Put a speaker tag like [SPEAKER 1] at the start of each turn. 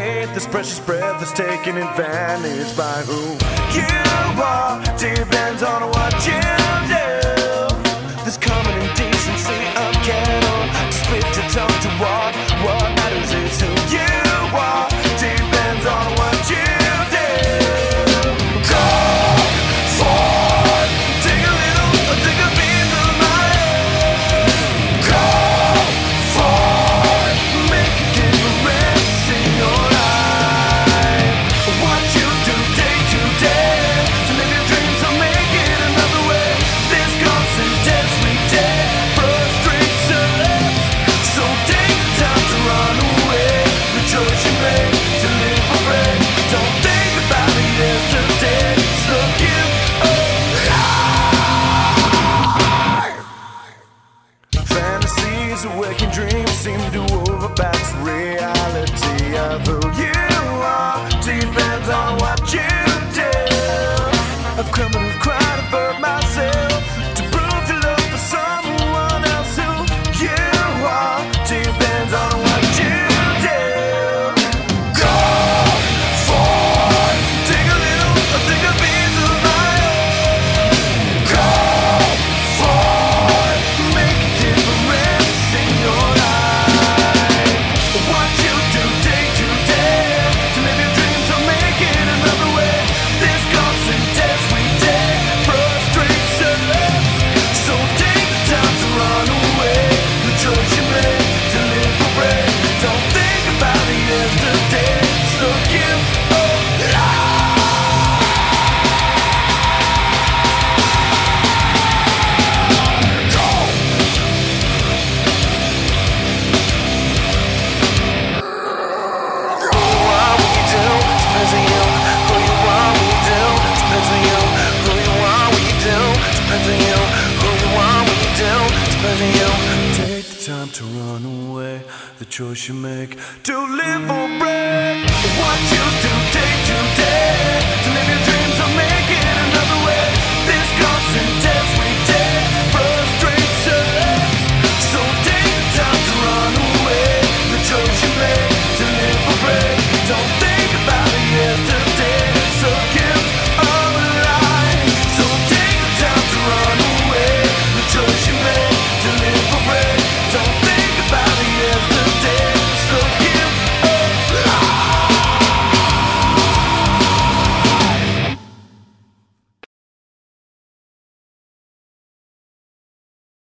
[SPEAKER 1] hate this precious breath that's taken advantage by who you are. Depends on what you do. This common indecency of cattle, split to tongue to walk. What matters is who you are. Depends on what you do. Go forward, take a little, take a piece of my head. Go forward, make a difference in your life. What you do day to day to live your dreams or make it another way. This constant every day frustrates us. So take the time to run away. The choice you make to live for free. Don't think about it yesterday. So give alive. Fantasies, waking dreams seem to overpass reality of who you are. Depends on what you do. I've crumbled and cried and burned myself to prove your love for someone else who you are. Depends on what you do. Go forward, take a little, take a piece of my head. Go forward, make a difference in your life. What you do day to day to live your dreams or make it another way. This constant every day frustrates us. So take the time to run away. The choice you make to live for free. Don't think about it yesterday. So give take the time to run away. The choice you make to live for bread.